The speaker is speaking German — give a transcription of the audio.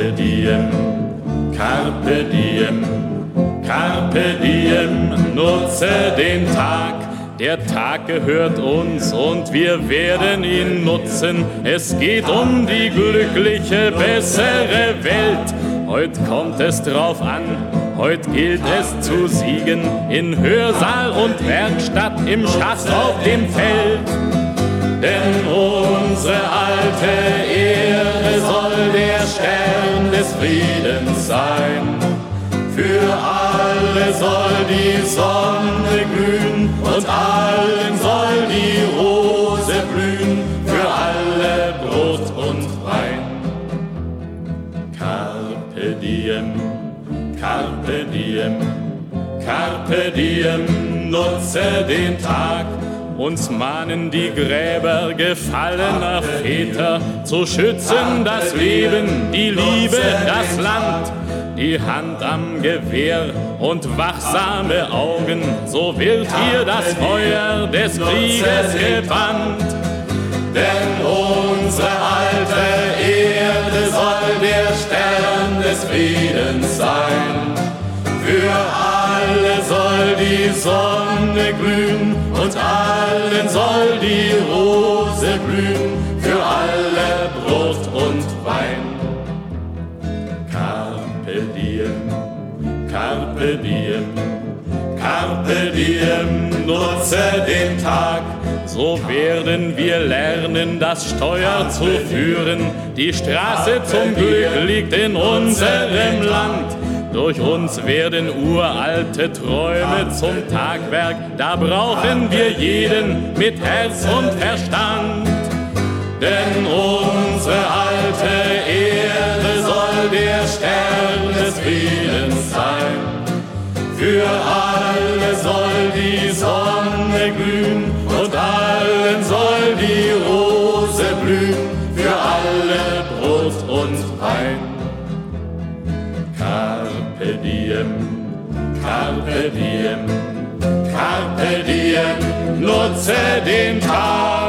Carpe diem, carpe diem, carpe diem, nutze den Tag. Der Tag gehört uns und wir werden ihn nutzen. Es geht um die glückliche, bessere Welt. Heute kommt es drauf an, heute gilt es zu siegen. In Hörsaal und Werkstatt, im Schatz auf dem Feld. Denn unsere alte Erde soll der Stern des Friedens sein. Für alle soll die Sonne glühen und allen soll die Rose blühen, für alle Brot und Wein. Carpe diem, carpe diem, carpe diem, nutze den Tag. Uns mahnen die Gräber gefallener Väter, zu schützen das Leben, die Liebe, das Land. Die Hand am Gewehr und wachsame Augen, so wird hier das Feuer des Krieges gebannt. Denn unsere alte Erde soll der Stern des Friedens sein. Für alle soll die Sonne glühen und allen soll die Rose blühen, für alle Brot und Wein. Carpe diem, carpe diem, carpe diem, nutze den Tag. So werden wir lernen, das Steuer zu führen. Die Straße zum Glück liegt in unserem Land. Durch uns werden uralte Träume zum Tagwerk. Da brauchen wir jeden mit Herz und Verstand. Denn unsere alte Erde soll der Stern des Friedens sein. Für alle soll die Sonne glühen und allen soll die Rose blühen, für alle Brot und Wein. Carpe diem, carpe diem, carpe diem, nutze den Tag.